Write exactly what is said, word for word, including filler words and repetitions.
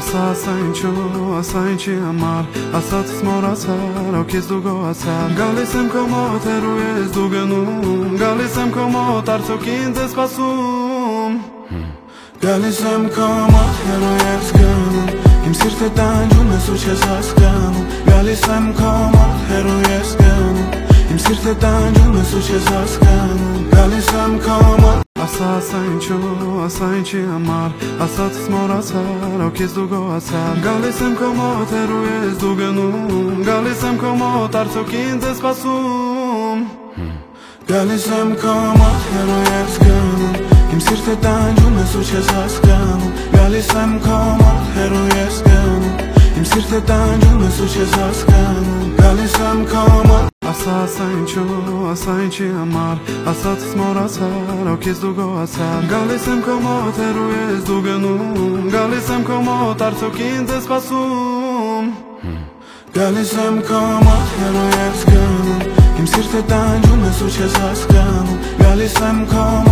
Ասա ասա ինչու, ասա ինչի համար, ասածս մոռացար, օքես դու գոհացար։ Գալիս եմ քո մոտ, հեռու ես դու գնում, գալիս եմ քո մոտ, արդյոք ինձ ես սպասում։ Գալիս եմ քո մոտ, հեռու ես գնում, իմ սիրտը տանջում ես ու չես հասկանում։ Գալիս եմ քո մոտ, հեռու ես գնում, իմ սիրտը տանջում ես ու չես հասկանում։ Գալիս եմ քո մոտ, ասա ասա ինչու, ասա ինչի համար, ասածս մոռացար, օքես դու գոհացար։ Գալիս եմ քո մոտ, հեռու ես դու գնում, գալիս եմ քո մոտ, արդյոք ինձ ես սպասում։ Գալիս եմ քո մոտ, հեռու ես գնում, իմ սիրտը տանջում ես ու չես հասկանում։ Գալիս եմ քո մոտ, հեռու ես գնում, իմ սիրտը տանջում ես ու չես հասկանում։ Գալիս եմ քո մոտ, ասա ասա ինչու, ասա ինչի համար, ասածս մոռացար, օքես դու գոհացար։ Գալիս եմ քո մոտ, հեռու ես դու գնում, գալիս եմ քո մոտ, արդյոք ինձ ես սպասում։ Գալիս եմ քո մոտ, հեռու ես գնում, իմ սիրտը տանջում ես ու չես հասկանում։ Գալիս եմ քո